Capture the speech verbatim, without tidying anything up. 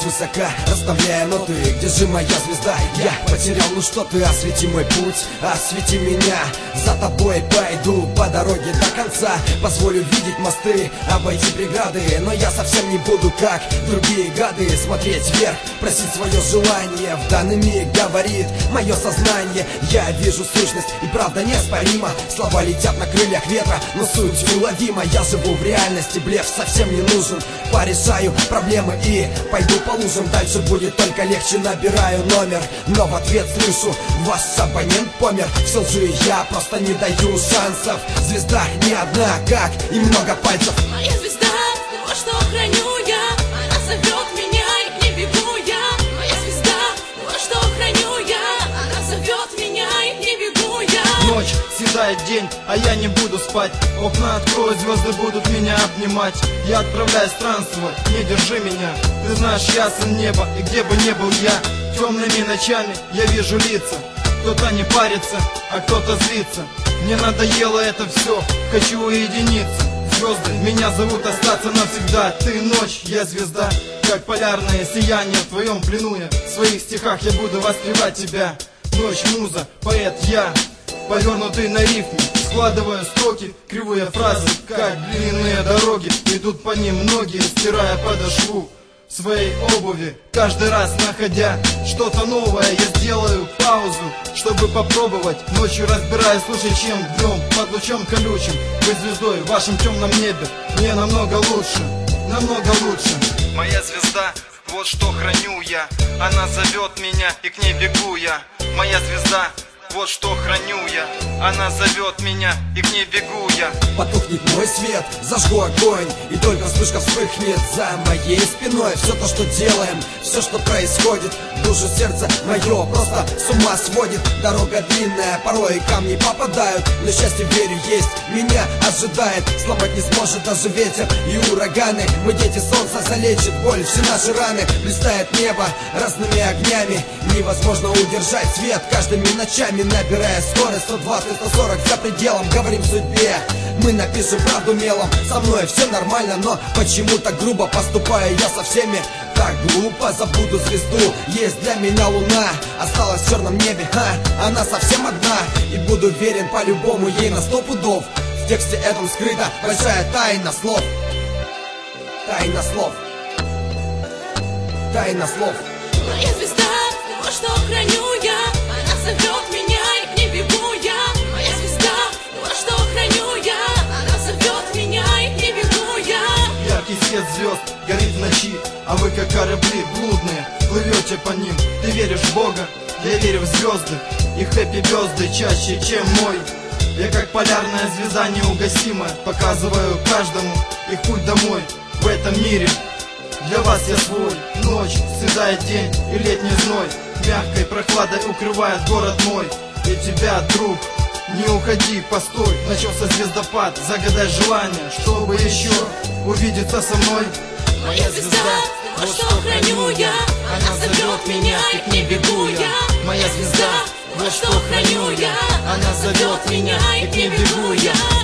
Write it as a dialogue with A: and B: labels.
A: высока, расставляя ноты. Где же моя звезда? Я потерял, ну что ты, освети мой путь, освети меня. За тобой пойду по дороге до конца. Позволю видеть мосты, обойти преграды. Но я совсем не буду, как другие гады, смотреть вверх, просить свое желание. В данный миг говорит мое сознание. Я вижу сущность, и правда неоспорима. Слова летят на крыльях ветра, но суть уловима. Я живу в реальности, блеф совсем не нужен. Порешаю проблемы и пойду по лужам. Дальше будет только легче, набираю номер, но в ответ слышу: ваш абонент помер. Все лжи, я просто не даю шансов. Звезда не одна, как и много пальцев.
B: Моя звезда, вот что храню я. Она зовет меня, и к ней бегу я. Моя звезда, вот что храню я. Она зовет меня, и к ней бегу я.
C: Ночь съедает день, а я не буду спать. Окна открою, звезды будут меня обнимать. Я отправляюсь странствовать, не держи меня. Ты знаешь, я сын неба, и где бы ни был я, темными ночами я вижу лица. Кто-то не парится, а кто-то злится. Мне надоело это все, хочу уединиться. Звезды меня зовут остаться навсегда. Ты ночь, я звезда, как полярное сияние в твоем плену я. В своих стихах я буду воспевать тебя. Ночь, муза, поэт я, повернутый на рифме, складывая строки, кривые фразы, как длинные дороги. Идут по ним многие, стирая подошву своей обуви. Каждый раз находя что-то новое, я сделаю паузу, чтобы попробовать. Ночью разбираясь лучше, чем днем, под лучом колючим. Быть звездой в вашем темном небе мне намного лучше, намного лучше. Моя звезда, вот что храню я. Она зовет меня, и к ней бегу я. Моя звезда, вот что храню я. Она зовет меня, и к ней бегу я.
A: Потухнет мой свет, зажгу огонь, и только вспышка вспыхнет за моей спиной. Все то, что делаем, все, что происходит, душу, сердце мое просто с ума сводит. Дорога длинная, порой камни попадают, но счастье, верю, есть, меня ожидает. Сломать не сможет даже ветер и ураганы. Мы дети солнца, залечит боль все наши раны. Блистает небо разными огнями, невозможно удержать свет каждыми ночами. Набирая скорость сто двадцать сто сорок за пределом, говорим судьбе, мы напишем правду мелом. Со мной все нормально, но почему так грубо поступаю я со всеми? Так глупо, забуду звезду, есть для меня луна. Осталась в черном небе, а она совсем одна. И буду верен по-любому ей на сто пудов. В тексте этом скрыта большая тайна слов. Тайна слов. Тайна слов.
B: Моя звезда, вот что храню я. Она зовет меня, и к ней бегу я. Моя звезда, вот что храню я. Она зовет меня, и к ней бегу я.
C: Яркий свет звезд горит в ночи, а вы как корабли блудные плывете по ним. Ты веришь в Бога, я верю в звезды. И хэппи-звезды чаще, чем мой. Я как полярная звезда неугасимая, показываю каждому их путь домой. В этом мире для вас я свой. Ночь съедает день и летний зной, мягкой прохладой укрывает город мой. И тебя, друг, не уходи, постой. Начался звездопад, загадай желание, чтобы еще увидеться со мной.
B: Моя звезда, вот что храню я. Она зовет меня, и к ней бегу я.
C: Моя звезда,
B: Вот что храню я.
C: она зовет меня,
B: и к ней бегу я.